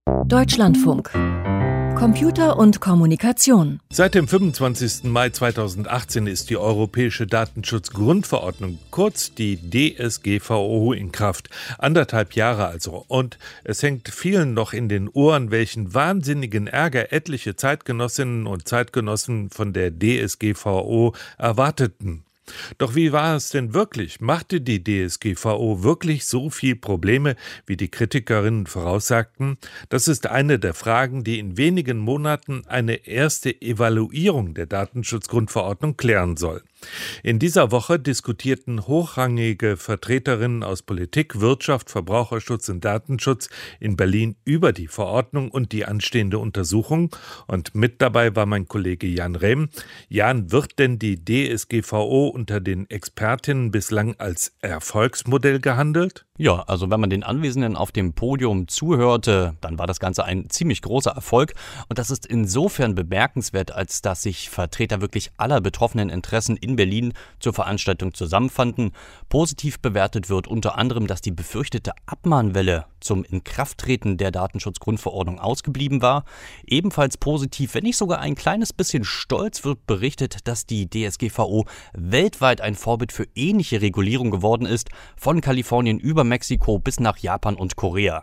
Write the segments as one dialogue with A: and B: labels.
A: Deutschlandfunk. Computer und Kommunikation.
B: Seit dem 25. Mai 2018 ist die Europäische Datenschutzgrundverordnung, kurz die DSGVO, in Kraft. 1,5 Jahre also. Und es hängt vielen noch in den Ohren, welchen wahnsinnigen Ärger etliche Zeitgenossinnen und Zeitgenossen von der DSGVO erwarteten. Doch wie war es denn wirklich? Machte die DSGVO wirklich so viel Probleme, wie die Kritikerinnen voraussagten? Das ist eine der Fragen, die in wenigen Monaten eine erste Evaluierung der Datenschutzgrundverordnung klären soll. In dieser Woche diskutierten hochrangige Vertreterinnen aus Politik, Wirtschaft, Verbraucherschutz und Datenschutz in Berlin über die Verordnung und die anstehende Untersuchung. Und mit dabei war mein Kollege Jan Rehm. Jan, wird denn die DSGVO unter den Expertinnen bislang als Erfolgsmodell gehandelt?
C: Ja, also wenn man den Anwesenden auf dem Podium zuhörte, dann war das Ganze ein ziemlich großer Erfolg. Und das ist insofern bemerkenswert, als dass sich Vertreter wirklich aller betroffenen Interessen in Berlin zur Veranstaltung zusammenfanden. Positiv bewertet wird unter anderem, dass die befürchtete Abmahnwelle zum Inkrafttreten der Datenschutzgrundverordnung ausgeblieben war. Ebenfalls positiv, wenn nicht sogar ein kleines bisschen stolz, wird berichtet, dass die DSGVO weltweit ein Vorbild für ähnliche Regulierung geworden ist, von Kalifornien über Mexiko bis nach Japan und Korea.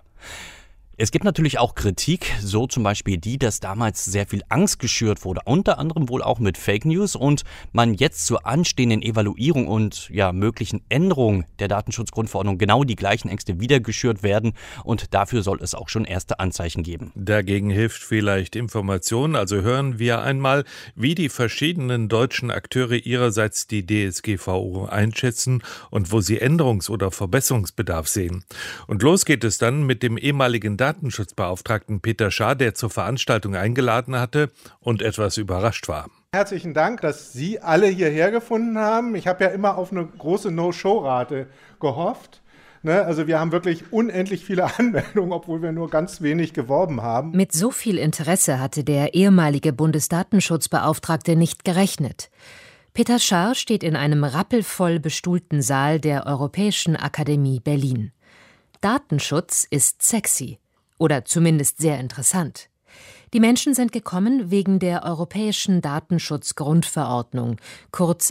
C: Es gibt natürlich auch Kritik, so zum Beispiel die, dass damals sehr viel Angst geschürt wurde, unter anderem wohl auch mit Fake News und man jetzt zur anstehenden Evaluierung und möglichen Änderungen der Datenschutzgrundverordnung genau die gleichen Ängste wieder geschürt werden und dafür soll es auch schon erste Anzeichen geben.
B: Dagegen hilft vielleicht Information, also hören wir einmal, wie die verschiedenen deutschen Akteure ihrerseits die DSGVO einschätzen und wo sie Änderungs- oder Verbesserungsbedarf sehen. Und los geht es dann mit dem ehemaligen Datenschutzbeauftragten Peter Schaar, der zur Veranstaltung eingeladen hatte und etwas überrascht war.
D: Herzlichen Dank, dass Sie alle hierher gefunden haben. Ich habe ja immer auf eine große No-Show-Rate gehofft. Also wir haben wirklich unendlich viele Anmeldungen, obwohl wir nur ganz wenig geworben haben.
A: Mit so viel Interesse hatte der ehemalige Bundesdatenschutzbeauftragte nicht gerechnet. Peter Schaar steht in einem rappelvoll bestuhlten Saal der Europäischen Akademie Berlin. Datenschutz ist sexy. Oder zumindest sehr interessant. Die Menschen sind gekommen wegen der Europäischen Datenschutzgrundverordnung, kurz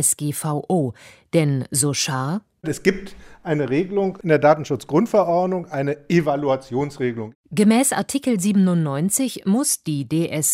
A: DSGVO. Denn, so Schaar,
D: es gibt eine Regelung in der Datenschutzgrundverordnung, eine Evaluationsregelung.
A: Gemäß Artikel 97 muss die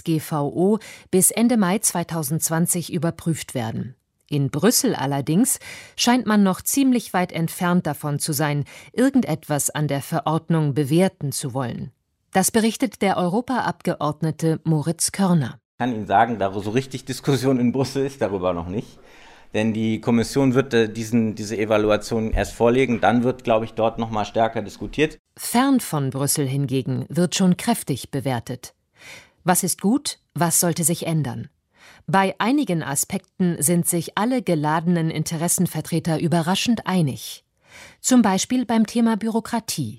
A: DSGVO bis Ende Mai 2020 überprüft werden. In Brüssel allerdings scheint man noch ziemlich weit entfernt davon zu sein, irgendetwas an der Verordnung bewerten zu wollen. Das berichtet der Europaabgeordnete Moritz Körner.
E: Ich kann Ihnen sagen, so richtig Diskussion in Brüssel ist darüber noch nicht. Denn die Kommission wird diese Evaluation erst vorlegen, dann wird, glaube ich, dort noch mal stärker diskutiert.
A: Fern von Brüssel hingegen wird schon kräftig bewertet. Was ist gut, was sollte sich ändern? Bei einigen Aspekten sind sich alle geladenen Interessenvertreter überraschend einig. Zum Beispiel beim Thema Bürokratie.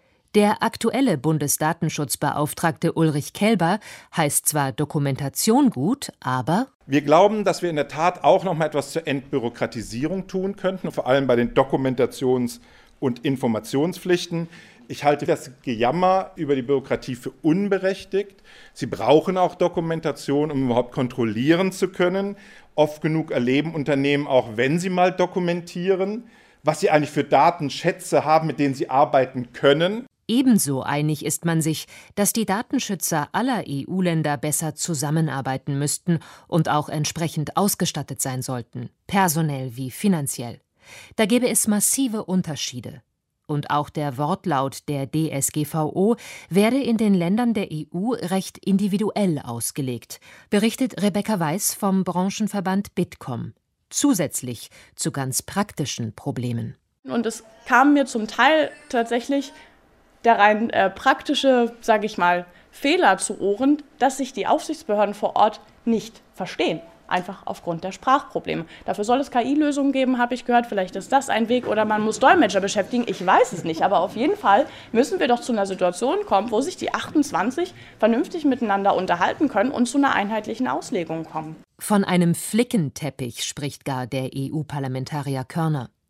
A: Der aktuelle Bundesdatenschutzbeauftragte Ulrich Kelber heißt zwar Dokumentation gut, aber
F: wir glauben, dass wir in der Tat auch noch mal etwas zur Entbürokratisierung tun könnten, vor allem bei den Dokumentations- und Informationspflichten. Ich halte das Gejammer über die Bürokratie für unberechtigt. Sie brauchen auch Dokumentation, um überhaupt kontrollieren zu können. Oft genug erleben Unternehmen, auch wenn sie mal dokumentieren, was sie eigentlich für Datenschätze haben, mit denen sie arbeiten können.
A: Ebenso einig ist man sich, dass die Datenschützer aller EU-Länder besser zusammenarbeiten müssten und auch entsprechend ausgestattet sein sollten, personell wie finanziell. Da gäbe es massive Unterschiede. Und auch der Wortlaut der DSGVO werde in den Ländern der EU recht individuell ausgelegt, berichtet Rebecca Weiß vom Branchenverband Bitkom. Zusätzlich zu ganz praktischen Problemen.
G: Und es kam mir zum Teil tatsächlich der rein praktische, sage ich mal, Fehler zu Ohren, dass sich die Aufsichtsbehörden vor Ort nicht verstehen. Einfach aufgrund der Sprachprobleme. Dafür soll es KI-Lösungen geben, habe ich gehört. Vielleicht ist das ein Weg oder man muss Dolmetscher beschäftigen. Ich weiß es nicht. Aber auf jeden Fall müssen wir doch zu einer Situation kommen, wo sich die 28 vernünftig miteinander unterhalten können und zu einer einheitlichen Auslegung kommen.
A: Von einem Flickenteppich spricht gar der EU-Parlamentarier Körner.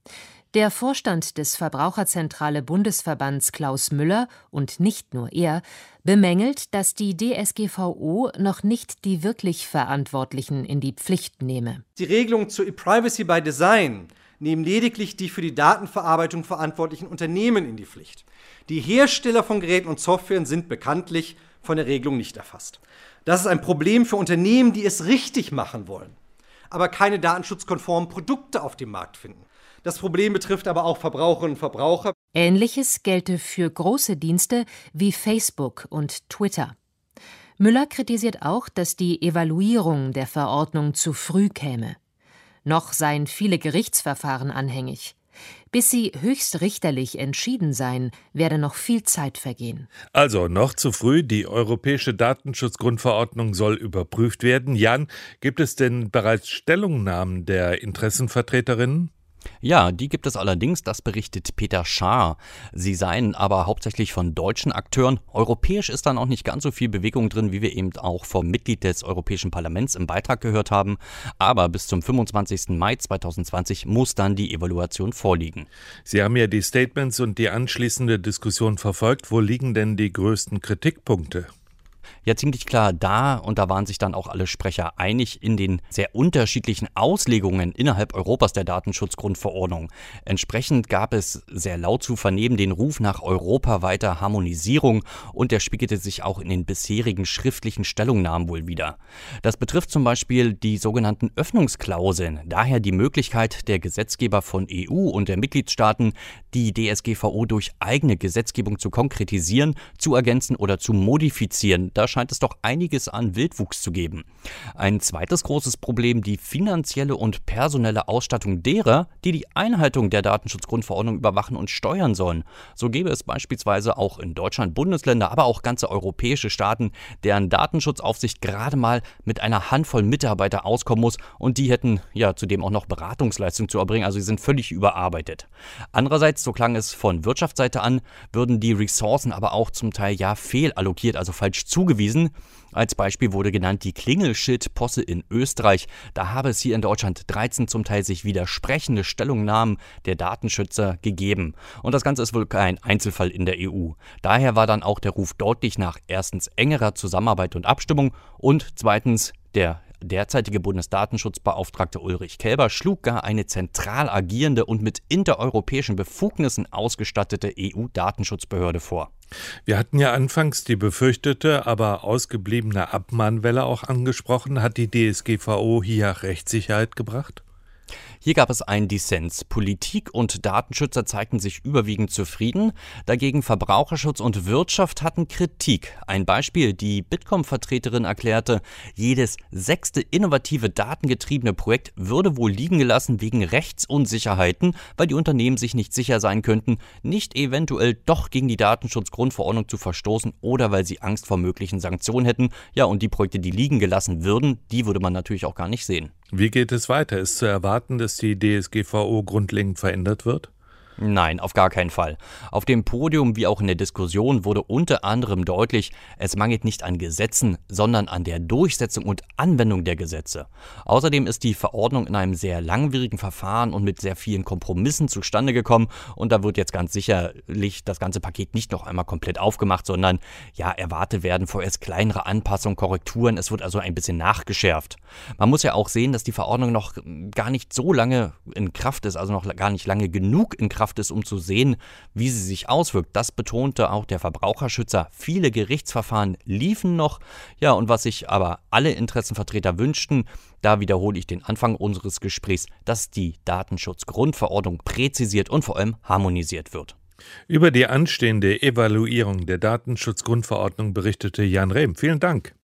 A: Der Vorstand des Verbraucherzentrale Bundesverbands Klaus Müller, und nicht nur er, bemängelt, dass die DSGVO noch nicht die wirklich Verantwortlichen in die Pflicht nehme.
H: Die Regelungen zu E-Privacy by Design nehmen lediglich die für die Datenverarbeitung verantwortlichen Unternehmen in die Pflicht. Die Hersteller von Geräten und Softwaren sind bekanntlich von der Regelung nicht erfasst. Das ist ein Problem für Unternehmen, die es richtig machen wollen, aber keine datenschutzkonformen Produkte auf dem Markt finden. Das Problem betrifft aber auch Verbraucherinnen und Verbraucher.
A: Ähnliches gelte für große Dienste wie Facebook und Twitter. Müller kritisiert auch, dass die Evaluierung der Verordnung zu früh käme. Noch seien viele Gerichtsverfahren anhängig. Bis sie höchstrichterlich entschieden seien, werde noch viel Zeit vergehen.
B: Also noch zu früh, die Europäische Datenschutzgrundverordnung soll überprüft werden. Jan, gibt es denn bereits Stellungnahmen der Interessenvertreterinnen?
C: Ja, die gibt es allerdings, das berichtet Peter Schaar. Sie seien aber hauptsächlich von deutschen Akteuren. Europäisch ist dann auch nicht ganz so viel Bewegung drin, wie wir eben auch vom Mitglied des Europäischen Parlaments im Beitrag gehört haben. Aber bis zum 25. Mai 2020 muss dann die Evaluation vorliegen.
B: Sie haben ja die Statements und die anschließende Diskussion verfolgt. Wo liegen denn die größten Kritikpunkte?
C: Ja, ziemlich klar da, und da waren sich dann auch alle Sprecher einig, in den sehr unterschiedlichen Auslegungen innerhalb Europas der Datenschutzgrundverordnung. Entsprechend gab es sehr laut zu vernehmen den Ruf nach europaweiter Harmonisierung, und der spiegelte sich auch in den bisherigen schriftlichen Stellungnahmen wohl wider. Das betrifft zum Beispiel die sogenannten Öffnungsklauseln, daher die Möglichkeit der Gesetzgeber von EU und der Mitgliedstaaten, die DSGVO durch eigene Gesetzgebung zu konkretisieren, zu ergänzen oder zu modifizieren. Da scheint es doch einiges an Wildwuchs zu geben. Ein zweites großes Problem, die finanzielle und personelle Ausstattung derer, die die Einhaltung der Datenschutzgrundverordnung überwachen und steuern sollen. So gäbe es beispielsweise auch in Deutschland Bundesländer, aber auch ganze europäische Staaten, deren Datenschutzaufsicht gerade mal mit einer Handvoll Mitarbeiter auskommen muss, und die hätten ja zudem auch noch Beratungsleistung zu erbringen, also sie sind völlig überarbeitet. Andererseits, so klang es von Wirtschaftsseite an, würden die Ressourcen aber auch zum Teil ja fehlallokiert, also falsch zugewiesen. Als Beispiel wurde genannt die Klingelschildposse in Österreich. Da habe es hier in Deutschland 13 zum Teil sich widersprechende Stellungnahmen der Datenschützer gegeben. Und das Ganze ist wohl kein Einzelfall in der EU. Daher war dann auch der Ruf deutlich nach erstens engerer Zusammenarbeit und Abstimmung und zweitens der derzeitige Bundesdatenschutzbeauftragte Ulrich Kelber schlug gar eine zentral agierende und mit intereuropäischen Befugnissen ausgestattete EU-Datenschutzbehörde vor.
B: Wir hatten ja anfangs die befürchtete, aber ausgebliebene Abmahnwelle auch angesprochen. Hat die DSGVO hier Rechtssicherheit gebracht?
C: Hier gab es einen Dissens. Politik und Datenschützer zeigten sich überwiegend zufrieden. Dagegen Verbraucherschutz und Wirtschaft hatten Kritik. Ein Beispiel: Die Bitkom-Vertreterin erklärte, jedes 6. innovative datengetriebene Projekt würde wohl liegen gelassen wegen Rechtsunsicherheiten, weil die Unternehmen sich nicht sicher sein könnten, nicht eventuell doch gegen die Datenschutzgrundverordnung zu verstoßen oder weil sie Angst vor möglichen Sanktionen hätten. Ja, und die Projekte, die liegen gelassen würden, die würde man natürlich auch gar nicht sehen.
B: Wie geht es weiter? Ist zu erwarten, dass die DSGVO grundlegend verändert wird?
C: Nein, auf gar keinen Fall. Auf dem Podium wie auch in der Diskussion wurde unter anderem deutlich, es mangelt nicht an Gesetzen, sondern an der Durchsetzung und Anwendung der Gesetze. Außerdem ist die Verordnung in einem sehr langwierigen Verfahren und mit sehr vielen Kompromissen zustande gekommen, und da wird jetzt ganz sicherlich das ganze Paket nicht noch einmal komplett aufgemacht, sondern ja, erwartet werden vorerst kleinere Anpassungen, Korrekturen, es wird also ein bisschen nachgeschärft. Man muss ja auch sehen, dass die Verordnung noch gar nicht so lange in Kraft ist, also noch gar nicht lange genug in Kraft ist, um zu sehen, wie sie sich auswirkt. Das betonte auch der Verbraucherschützer. Viele Gerichtsverfahren liefen noch. Ja, und was sich aber alle Interessenvertreter wünschten, da wiederhole ich den Anfang unseres Gesprächs, dass die Datenschutzgrundverordnung präzisiert und vor allem harmonisiert wird.
B: Über die anstehende Evaluierung der Datenschutzgrundverordnung berichtete Jan Rehm. Vielen Dank.